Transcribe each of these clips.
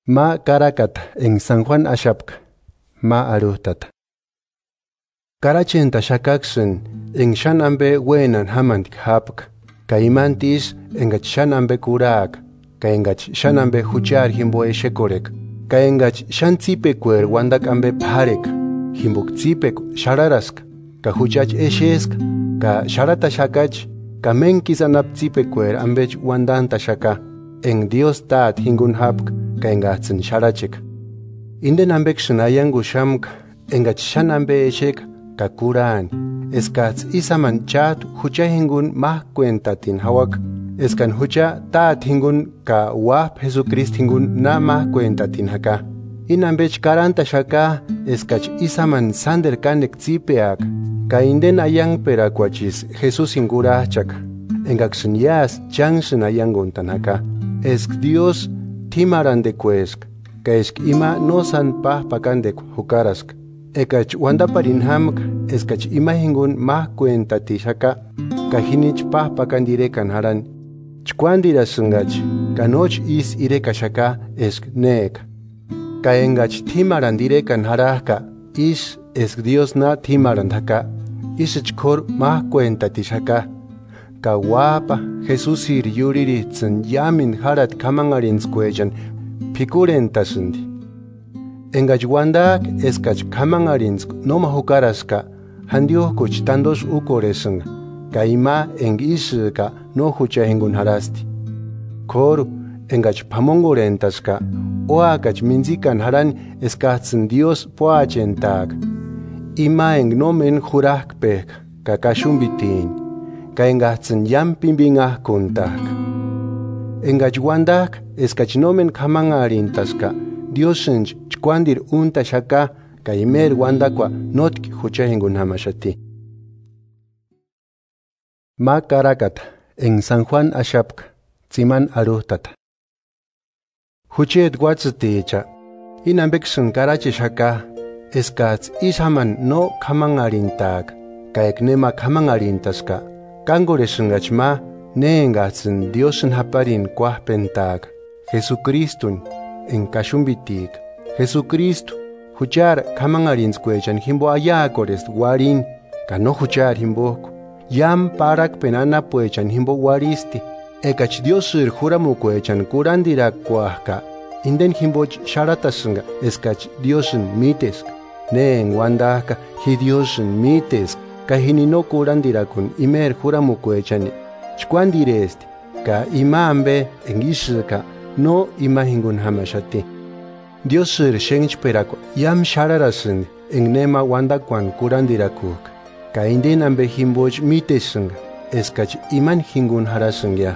Ma Caracata en San Juan Ashapka, ma arutata. Karachenta shakaksun en shanambe wenan hamantik hapka, ka imantis engach shanambe kurak, ka engach shanambe huchar himbo eshekorek, ka engach shantsipe kwer wandak ambe parek, himbuk tsipek shararask, ka huchach eshesk, ka sharata shakach, ka menkis anap tsipe kwer ambech wandanta shaka, en Dios tat hingun hapk, ka engatsin sharachek. Inden ambek shanayangu shamk, engach shanambe eshek, ka kuran, eskats isaman chat hucha hingun mah cuentatin hawak, eskan hucha tat hingun ka wap Jesucrist hingun na mah cuentatin haka. Inambech karanta shaka, eskach isaman sander kanek tsipeak, ka inden ayang perakwachis Jesus hingurachak, engaksun yas changsun ayanguntan haka, esk Dios timaran de kuesk, ka esk ima nosan pah pakandek hukarask. Ekach wandaparin hamk, eskach imahingun mah cuentati shaka, kahinich pah pakandirekan haran. Chkwandira sungach, kanoch is ireka shaka esk neek. Ka engach timaran direkan haraka, is esk Dios na timaran haka, isechkor mah cuentati shaka. Ka wapa Jesusir yuriri tsun yamin harat kamangarins kuejan, pikurentasundi. Engach wandak eskach kamangarinsk noma hukaraska, handioh kuch tandos ukoresung, ka ima eng isika no hucha hingun harasti. Koru engach pamongorentaska, oakach minzikan haran eskatsun Dios poachentag. Ima eng nomen jurak pek, ka kashumbitin, ka engatsun yam pimbingah kuntak. Engach wandak eskach nomen kamangarintaska, Diosench chkwandir unta shaka, ka imer wandakwa notki huchahingun hamashati. Ma Caracata en San Juan Ashapka, tsiman arutata. Huchet guatzuticha, inambeksun karache shaka, eskats ishaman no kamangarintag, ka eknema kamangarintaska, kangoresungachma neengatsun Diosen haparin kwahpentag, Jesucristun, en kashumbitik, Jesucristo, huchar kamangarinskwejan himbo ayakores warin, kano huchar himboko, yam parak penana puechan himbo waristi, ekach Diosir juramukwechan kurandirak kwahka, inden himboch sharatasunga, eskach Diosin mitesk, neen wandaka, hi Diosin mitesk, kahinino kurandirakun imer juramukwechan, chkwandiresti, ka imambe engishika, no imahingun hamashati. Diosir shenchperakwa yam shararasun en nema wandakwan kurandirakuk, ka inden ambe himboch mitesunga, eskach iman hingun harasungya.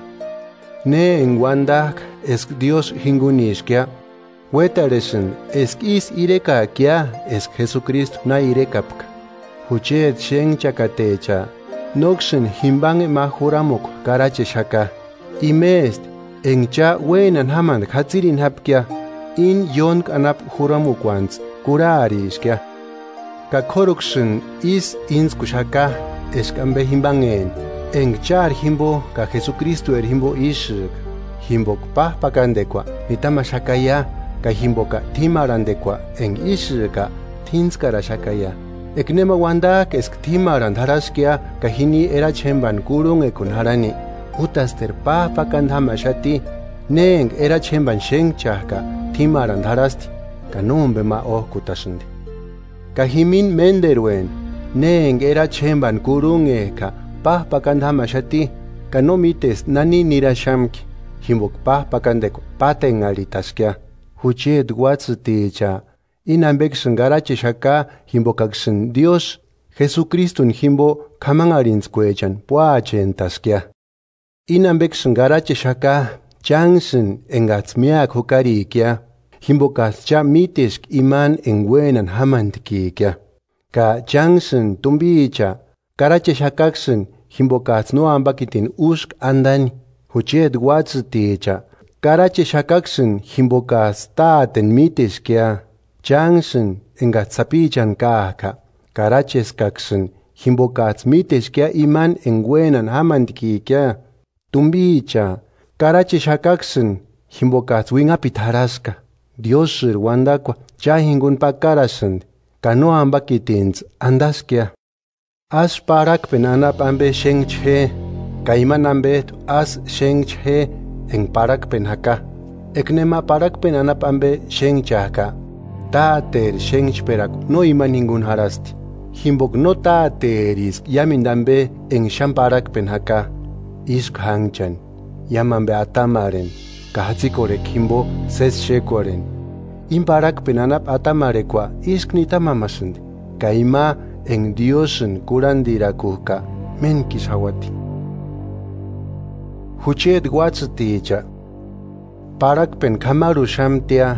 Ne en wandak esk Dios hingun iskya, wetaresun esk is ireka kya esk Jesucristo na irekapka. Huchet shenchakatecha, noksun himbange mahuramuk karache shaka, imest en cha wenan haman hatsirin hapkya, in yonk anap huramukwans kurarishkya. Ka koruksun is inskushaka eskambe himbangen, en char himbo ka Jesucristo himbo ishik, himbok pah pakandekwa, mitama shakaya, ka himboka timarandekwa, en ishika tinskara shakaya. Eknema wandak esk timaran haraskya, ka hini era chemban kurung ekun harani. Utaster pah pakandhamashati, neng era chemban shengchaka, timaran harasti, ka nombe ma kutasundi. Ka himin menderwen, neng era chemban kurung eka, pah pakandhamashati, ka no mites nani nirashamki, himbok pah pakandeko patengalitaskia, huchet guatzuticha, inambeksun garache shaka, himbokaksun Dios, Jesucristun himbo kamangarinskwejan poachentaskia. Inambeksun garache shaka, changsun engatzmiak hukarikia, himbokas cha mitesk iman en wenan hamantikikia. Ka changsun tumbicha, garache shakaksun, himbokas no ambakitin usk andani, huchet guatzuticha, garache shakaksun, himbokas taaten miteskia, changsun engatzapichan kaka, garaches kaksun, himbokas miteskia iman en wenan hamantikikia. Tumbicha, karache shakaksun, himbokats wingapit haraska, Dios wandakwa chahingun pakarasund, kano ambakitins andaskia. As parak penanap ambe shengche, kaiman ambet as shengche en parak penhaka. Eknema parak penanap ambe shengchaka. Taater shengchperak no ima ningun harasti. Himbok no taateris yamindambe en shamparak penhaka. Isk hangchan, yamambe atamaren, kahatsikorek himbo ses shekoren. Imparak penanap atamarekwa isk nitamamasund, kaima en Diosun kurandirakuka menkishawati. Huchet watsuticha, parak pen kamaru shamtia,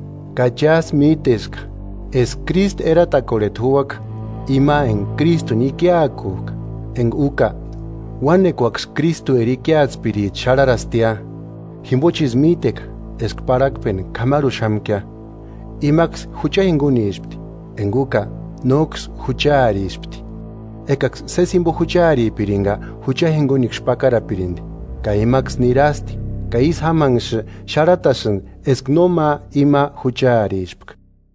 kachas mitesk, es Christ era takoretuak, ima en Cristo nikiakuk, en uka, wanekwaks Cristo erikia spirit shararastia, himbochis mitek, esk parak pen kamaru shamkia, imax huchaingunishpti, en uka, nox hucharishpti. Ekax sesimbo huchari piringa, huchahingunik shpakara pirindi, ka imax nirasti, ka is hamansh sharatasun esk noma ima hucharishpk.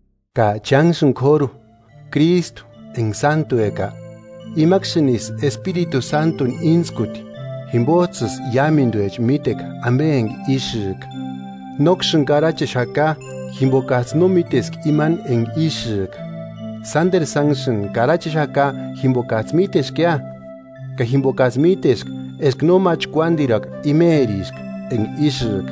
Ka changsun koru, Cristo en santo eka, imaxinis Espíritu Santo inskuti, himbotzes yaminduech mitek ambeng ishik. Noxun garache shaka, himbokaz no mitesk iman en ishik. Sander sanction karachishaka himbokazmitesk ya, ka himbokazmitesk esk no mach kwandirak imerisk en ishik.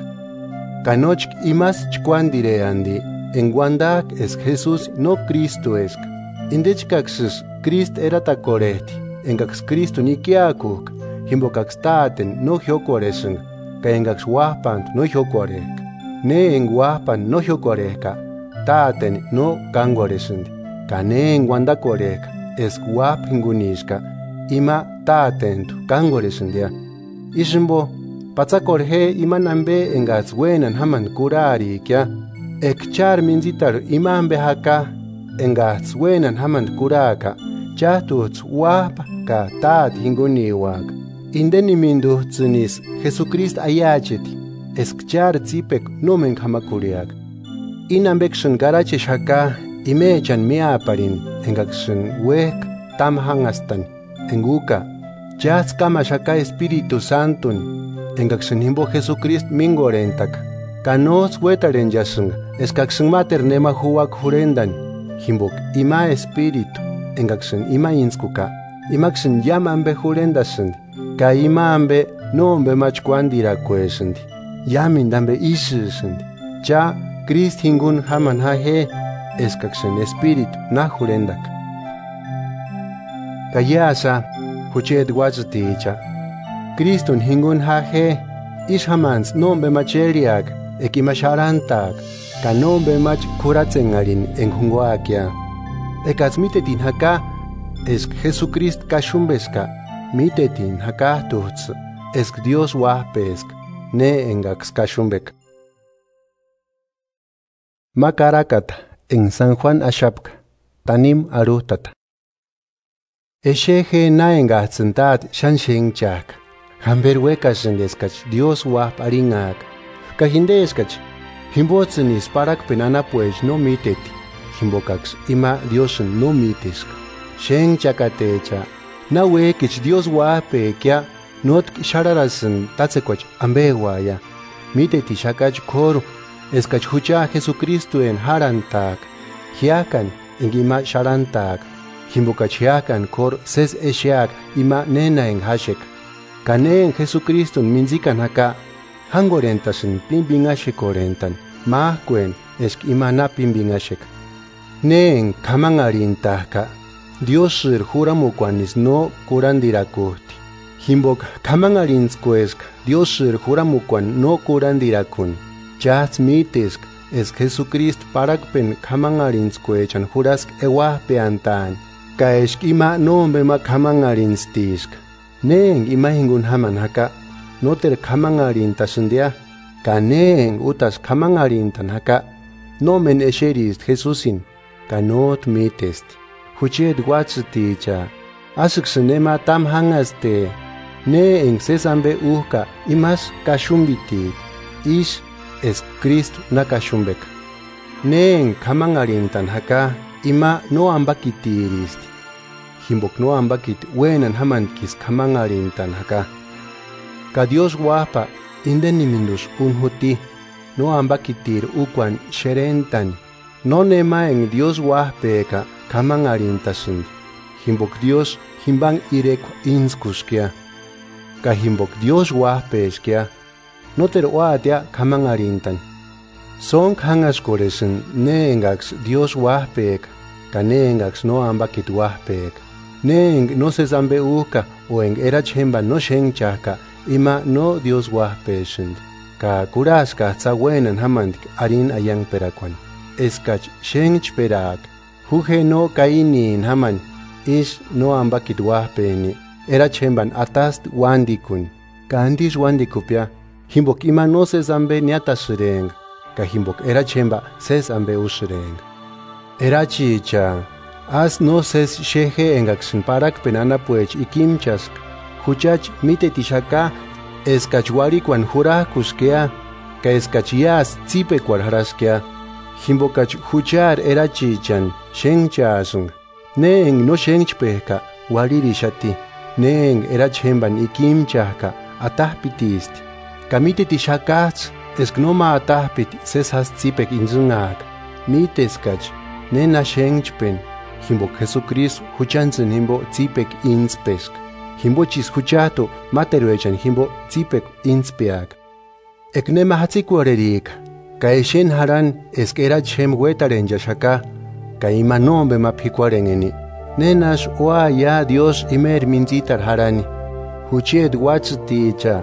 Kanoch imas chkwandireandi en wandak es Jesús no Cristo esk. Indechkaxis Christ era takoreti, engax Cristo nikiakuk, himbokaxtaten no hiokoresen, ka engax wahpant no hiokorek. Ne en wahpan no hiokoreka, taten no kangoresend. Kaneen wandakorek es wap hingunishka ima taatentu kangoresendia. Ishimbo patsakorhe imanambe engats wenan haman kurari kya ekchar minzitar imambe haka engats wenan haman kuraka chatuts wap ka taat hinguniwak. Indeni mindu tsunis Jesucrist ayacheti eskchar tsipek nomen hamakuriak. Inambekshun garache shaka imechan miaparin engaxen wek tamhangastan enguka jaz kama shaka Espíritu Santo engaxen himbo Jesucrist mingorentak kanos wetaren yasun eskaxen mater nema huak hurendan himbok ima Espíritu engaxen ima inskuka imaxen yamambe hurendasen ka imambe nombe machkwandira kuesendi yamindambe issesendi ja Christ hingun haman hahe eskaxen Espíritu na hurendak. Kayasa huchet watzuticha. Kriston hingun haje ishamans nombe macheriak ekimasharantak ka nombe mach kuratzengarin en hunguakia. Ekazmitetin haka esk Jesucrist kashumbeska mitetin haka tuhts esk Dios wahpesk ne engax kashumbek. Makarakata en San Juan Ashapka, Tanim Arutata. Esheje naengatzentat shanshengchak, hamberwekas endeskach Dios wap aringak, kahindeskach, himbotzenis parak penana pues no miteti, himbokax ima Dios no mitesk, shengchakatecha, na wekich Dios wape kya not shararasen tatsekwach ambewaya, miteti shakach koru, eskach hucha Jesucristo en harantak, hiakan en ima sharantak, himbokach hiakan kor ses eshiak ima nena en hashek, kane en Jesucristo minzikan haka, hangorentasen pimbingashek orentan, mahkuen esk ima na pimbingashek. Ne en kamangarintaka, Dios juramukuanis no kurandirakuhti, himbok kamangarinsko esk Dios juramukuan no kurandirakun. Jaz mitesk es Jesucrist parakpen kamangarinsko echan jurask ewahpeantan, ka esk ima nombe ma kamangarinstisk. Neng ima hingun haman haka, noter kamangarintasundia, ka neng utas kamangarintan haka, nomen esherist Jesusin, ka not mitest. Huchet watsuticha, asuksenema tam hangaste, ne en sesambe uhka imas kashumbitit, ish es Cristo nakashumbek. Neen kamangarintan haka ima no ambakitiristi. Himbok no ambakit wenan hamankis kamangarintan haka. Ka Dios wapa indenimindus unhuti no ambakitir ukwan sherentan. No nema en Dios wahpeka kamangarintasun. Himbok Dios himbang irek inskuskia. Ka himbok Dios wahpeskia. No teruatia kamangarintan. Son hangas koresen neengax Dios wahpek. Ka neengax no ambakit wahpek. Neeng no se zambe uka o en erachemba no shenchaka ima no Dios wahpeshind. Ka kuraska tzawenan hamandik arin ayang perakwan. Eskach shench perak. Huje no kainin haman. Ish no ambakit wahpeni. Erachemban atast wandikun. Ka andish wandikupya. Himbok ima no se zambe niatasireng. Ka himbok erachemba ses ambe usireng. Erachicha. As no ses sheje engaksin parak penana puech ikimchask. Huchach mite tishaka eskachwari kwan jura kuskea. Ka eskachias tzipe kwarharaskia. Himbokach huchar erachichan shenchasung. Neeng no shenchpeka waririshati. Neeng erachemban ikimchaka atahpitisti. Kamite tishakats esknoma atahpit sesas tzipek inzungak. Miteskach nena shenchpen. Himbok Jesucristo huchantzen himbo tzipek inspesk. Himbochis huchato materuechan himbo tzipek inspeak. Eknema hatzikuarerik. Ka eshen haran eskera chem wetaren yashaka. Ka ima nombe mapikuarengeni. Nenash oa ya Dios imer minzitar harani. Huchet watzticha.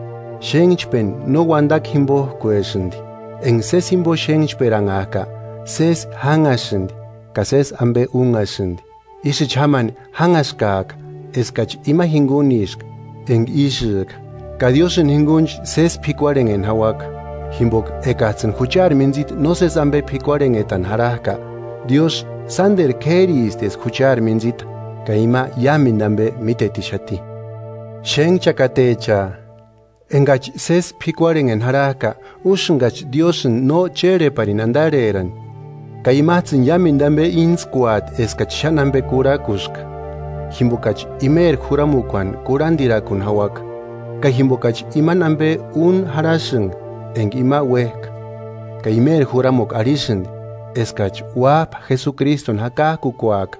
Shenchpen no wandak himbo kuesindi. En ses himbo shenchperangaka. Ses hangashindi. Kases ambe ungasindi. Isi chaman hangaskak. Eskach ima hingunisk. En ishik. Ka Diosin hingunch ses pikuaren en hawak. Himbok ekatzen huchar minzit no ses ambe pikuaren etan haraka. Dios sander kerist es huchar minzit. Ka ima yamindambe mitetishati. Sheng chakatecha. Engach ses pikuaren en haraka. Ushengach Diosin no chere parinandare eran. Kaimatzen yamindambe insquat eskachanambe kurakusk. Himbokach imer huramukwan kurandirakun hawak. Ka himbokach imanambe un harasung eng ima wek. Ka imer huramuk arisend eskach wap Jesucriston hakakukuak.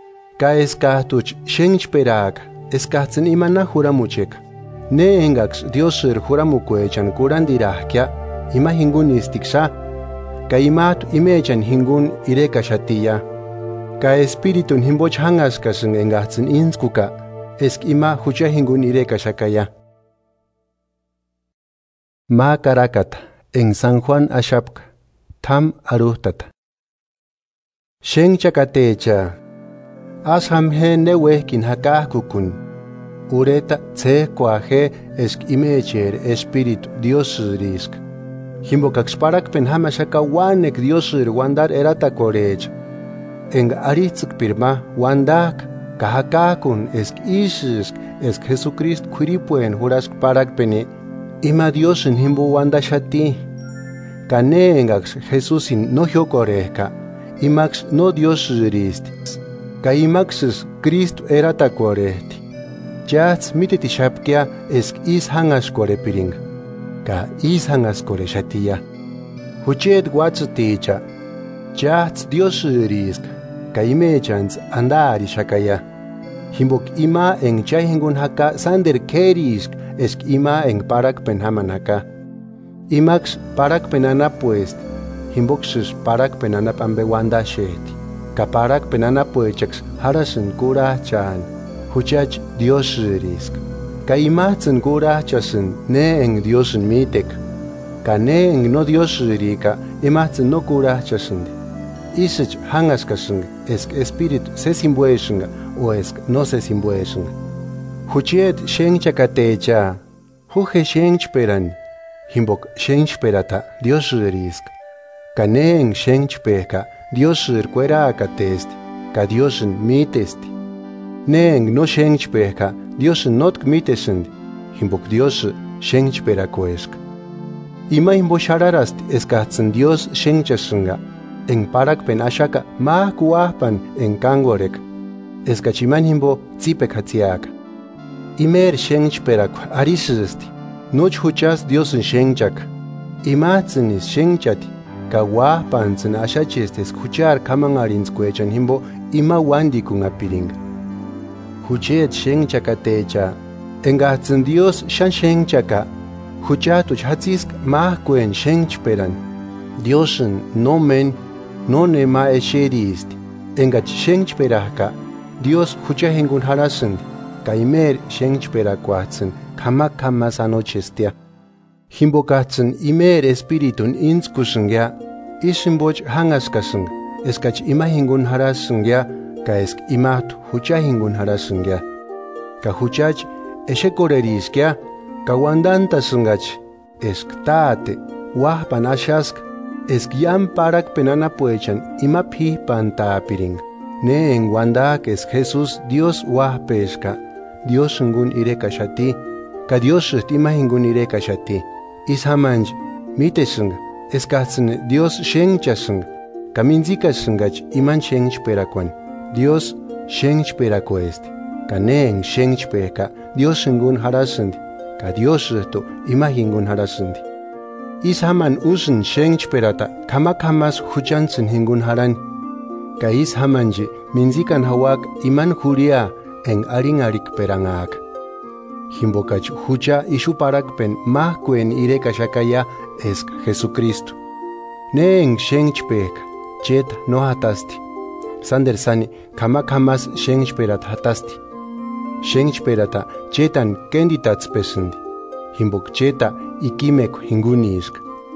Ka eskatuch shenchperak eskatzen imana huramuchek. Ne engax Diosir huramukuechan kurandirahkia ima hingunistiksa. Ka imat imechan hingun ireka shatia. Ka espiritun himboch hangaskasung engatzen inskuka. Esk ima hucha hingun ireka shakaya. Ma Karakat en San Juan Ashapk Tam Aruhtat. Sheng chakatecha. Asham he newehkin hakakukun. Ureta tse kwahe esk imecher espiritu Dios risk. Himbokakxparak penhamashaka wanek Diosir wandar erata korech. Eng aritzuk pirma wandak kahakakun esk ishisk esk Jesucrist kuripuen hurask parak pene ima Diosin himbo wandashati. Kane engax Jesusin no hiokoreka imax no Diosirist. Ka imaxis Cristo erata korehti. Jats mititishapkia esk is hangas korepiring. Ka is hangas kore shatia. Huchet watzuticha. Jats Dios risk. Ka imechans andari shakaya. Himbok ima en chahingun haka sander kerisk esk ima en parak penhaman haka. Imax parak penana puest. Himboksus parak penana pambe wanda sheti. Ka parak penana puechaks harasen kura chan. Huchach Dios risk. Ka imatzen kura chasen ne en Diosin mitek. Ka ne en no Dios rika imatzen no kura chasen. Isich hangaskasen esk espiritu se simbueshinga o esk no se simbueshinga. Huchet shenchakatecha. Huje shenchperan. Himbok shenchperata Dios risk. Ka ne en shenchpeka Dios rikuera akatest. Ka Diosin mitesti. Neeng no shenchpeka, Dios not mitesend, himbok Dios shenchpera koesk. Ima himbo shararast eskatzen Dios shenchasunga, en parakpen ashaka ma kuahpan en kangorek, eskachiman himbo tzipek hatziak. Imer shengchperak arisesti, noch huchas Dios en shengchak, imatzenis shengchati, ka wahpantzen ashachestes huchar kamangarins kuechan himbo ima wandi kun apiringa. Huchet shengchaka techa, engatzen Dios shan shengchaka, huchatuch hatzisk ma kuen shengchperan, Diosen nomen none ma esherist, engach shengchperaka, Dios huchahengun harasend, kaimer shengchperakuatzen, kamas anochestia. Himbokatzen imer espiritun inskusengya, isimboch hangaskaseng, eskach imahingun harasengya, ka esk imat huchahingun harasengya. Ka huchach eshekoreriskya, ka wandantasengach, esk taate, wahpan ashask, esk yam parak penana puechan ima pihpan taapiring. Ne en wandak es Jesús Dios wahpeska, Dios ngun ireka shati, ka Dios imahingun ireka shati. Ishamanj miteseng, eskatzen Dios shengchaseng, kaminzikasengach iman shengchperakwan. Dios shengchperako este, ka neng shengchpeka, Dios ngun harasend, ka Dios imahingun harasend. Ishaman usen shengchperata, kamakas huchansen hingun haran. Ka ishamanji minzikan hawak iman huria en aringarik perangak. Himbokach hucha ishuparakpen mahkuen ireka shakaya esk Jesucristo. Neng shengchpek, chet no hatasti. Sandersani kamakas shengchperat hatasti. Shengchperata chetan kenditats pesendi. Himbok cheta ikimek hingunisk.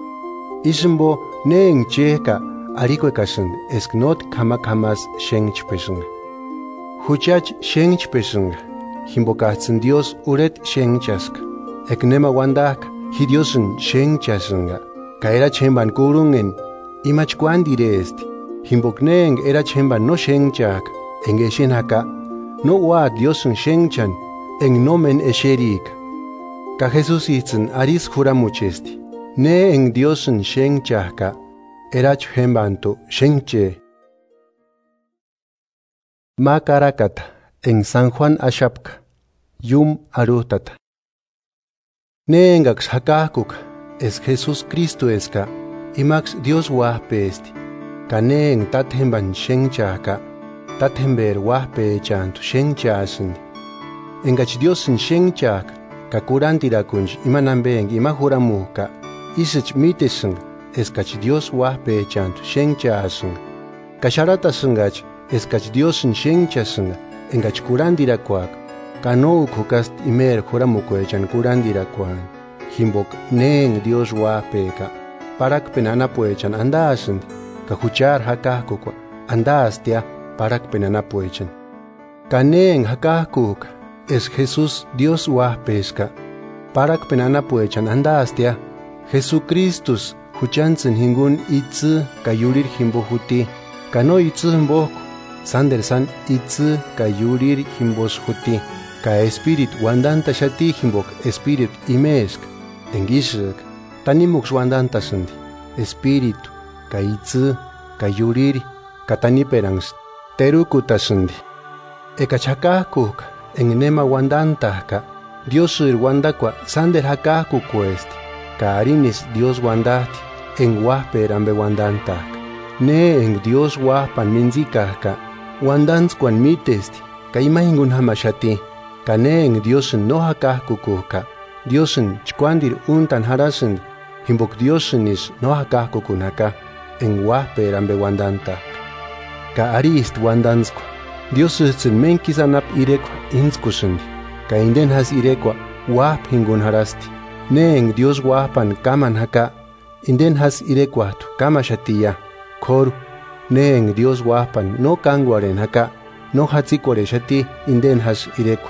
Isimbo neng cheka arikwekasend esk not kamakas shengchpeseng. Huchach shengchpeseng. Himbokatzen Dios uret shengchask. Eknema wandak hi Diosen shengchasenga. Ka era chemban kurungen imach kwandire est. Himbokneng era chemban no shengchak. Engeshen haka no wa Diosen shengchan en nomen esherik. Ka Jesus itzen aris juramuchesti. Ne en Diosen shengchaka erach hembanto shengche. Makarakata en San Juan Ashapka, yum arutata. Nengax hakakuk, es Jesús Cristo eska, imax Dios wahpe esti. Kaneng tathemban shengchaka, tathember wahpe chantu shengchasen. Engach Dios en shengchak, kakurantirakunj imanambeng imahuramuka, isach miteseng, eskach Dios wahpe chantu shengchasen. Kasharatasenggach, eskach Dios en shengchasen. Engach kurandirakuak, kano ukukast imer juramukuechan kurandirakuan. Himbok neng Dios wahpeka, parak penana puechan andasend, kahuchar hakakukwa, andastia parak penana puechan. Kaneng hakakuk, es Jesús Dios wahpeska, parak penana puechan andastia, Jesucristus huchansen hingun itzu kayurir himbo huti, kano itzu himbok, Sandersan itzu ka yurir himbos huti, ka espirit wandanta shati himbok espirit imesk, engishak, tanimux wandanta sandi, espiritu, ka itzu, ka yurir, ka taniperangs, terukuta sandi. Eka chakakuk, en nema wandanta ka, Dios wandakwa sander hakaku cuesti, ka arinis Dios wandati, en wahperambe wandanta. Ne en Dios wahpan minzikaka, wandans kwan mitesti, ka imahingun hamashati, ka ne en Diosen no hakahkukuka, Diosen chkwandir untan harasend, himbok Diosen is no hakahkukunaka, en wahperambe wandanta. Ka arist wandanskwa, Diosen menkisanap irekwa inskusendi, ka inden has irekwa wahp hingun harasti, ne en Dios wahpan kaman haka, inden has irekwatu kamashatiya, koru, ne en Dios wahpan no kangwaren haka, no hatzikware shati inden has irekwa.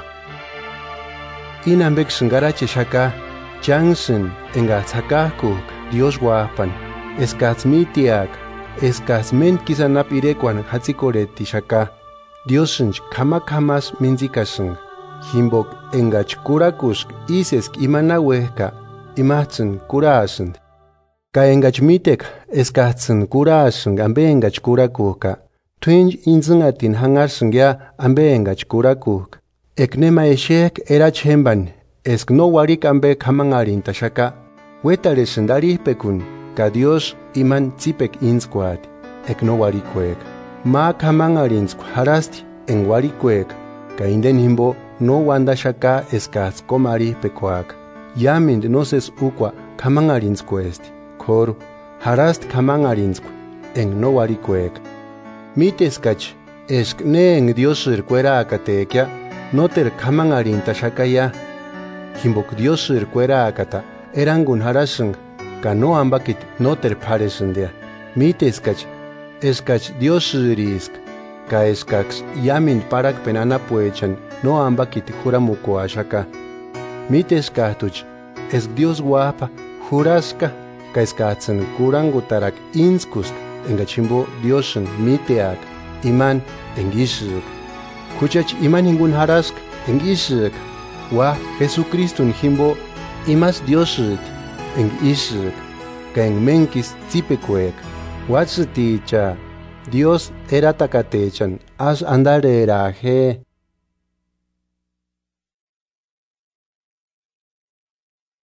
Inambek sengarache shaka, chansen engats hakakuk Dios wahpan, eskats mitiak, eskats men kisanap irekwan hatzikware tishaka, Diosench kamakas minzikaseng, himbok engach kurakusk isesk imanawehka, imatzen kurasend. engach mitek eskatsen kuraseng ambe engach kurakuka. Twinj inzungatin hangarseng ya ambe engach kurakuk. Eknema eshek erach hemban esk no warik ambe kamangarin tashaka. Wetare sendari pekun ka Dios iman zipek insquad ek no warikuek. Ma kamangarinsk harasti en warikuek ka inden himbo no wanda shaka eskats komari pekuak. Yamind noses ukwa kamangarinskوesti. Kor harast kamangarinskw en no warikuek. Miteskach esk ne en Diosir kuera akatekia noter kamangarin tashakaya. Himbok Diosir kuera akata erangun haraseng ka no ambakit noter paresendia. Miteskach eskach Diosirisk ka eskax yamin parak penana puechan no ambakit juramuko ashaka. Miteskatuch esk Dios guapa juraska ka eskatsen kurangutarak inskust engachimbo Diosen miteak iman engisuk. Kuchach iman hingun harask engisuk wa Jesucristun himbo imas Diosit engisuk ka engmenkis zipekuek. Watsiticha Dios eratakatechan as andare eraje